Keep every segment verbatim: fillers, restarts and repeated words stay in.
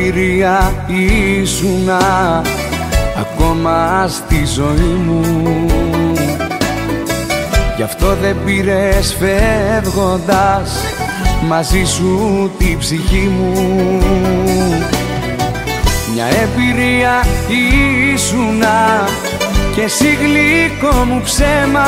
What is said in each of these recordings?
εμπειρία ήσουνα ακόμα στη ζωή μου. Γι' αυτό δεν πήρες φεύγοντας μαζί σου τη ψυχή μου. Μια εμπειρία ήσουνα και εσύ γλυκό μου ψέμα.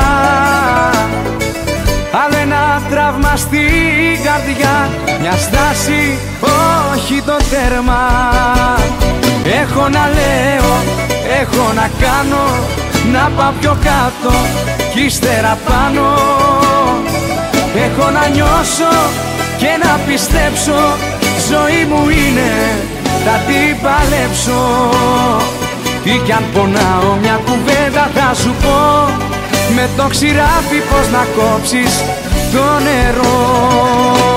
Άλλο ένα τραύμα στην καρδιά, μια στάση, όχι το τέρμα. Έχω να λέω, έχω να κάνω, να πάω πιο κάτω κι ύστερα πάνω. Έχω να νιώσω και να πιστέψω, ζωή μου είναι, θα την παλέψω. Τι κι αν πονάω μια κουβέντα θα σου πω, με το ξηράφι πως να κόψεις το νερό.